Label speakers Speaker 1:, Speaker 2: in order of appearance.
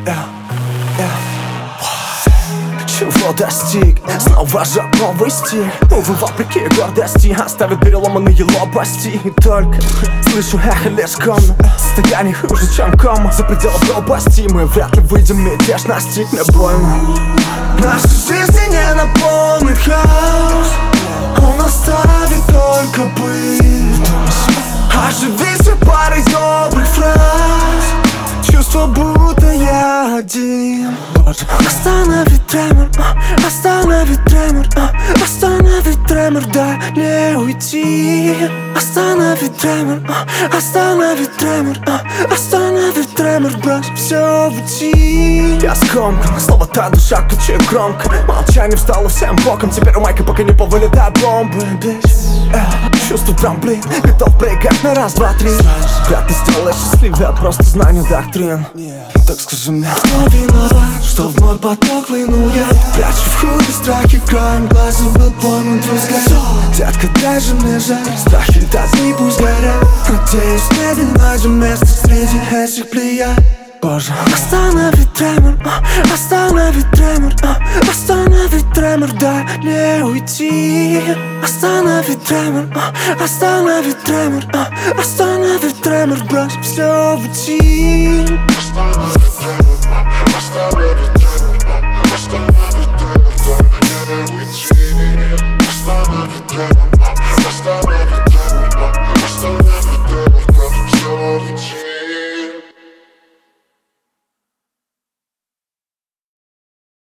Speaker 1: Чего достиг? Снова же новый стиль. Увы, вопреки гордости оставит переломанные лопасти. И только слышу эхо лишь комнат. Состояние хуже, чем кома. За пределы пропасти мы вряд ли выйдем, мятеж настигнет больно. Наша жизнь не наполнит хаос, он оставит только быт. Оживись парой добрых фраз, чувство, будто я один. Остановить тремор, остановить тремор, остановить тремор, дай не уйти. Остановить тремор, остановить тремор, остановить тремор, брось все в уйти. Я скомкан, слово та душа кричит громко. Молчание встало всем боком, теперь у майка пока не повылетают бомбы. Чувствую трамплин, готов прыгать на раз, два, три. Вряд ли сделаешь счастливее от просто знания доктрин. Так скажи мне, кто виноват, что в мой поток хлынул я? Прячу в худе страхи, краем глаза был пойман твой взгляд. Детка, дай же мне жаль, страхи летят, не пусть горят. Надеюсь, медленно найдем место среди этих плеяд. Боже, остановить тремор, остановить тремор, остановить тремор, дай не уйти. Остановить тремор, остановить тремор, остановить тремор, брось все в уйти.
Speaker 2: Остановить тремор, остановить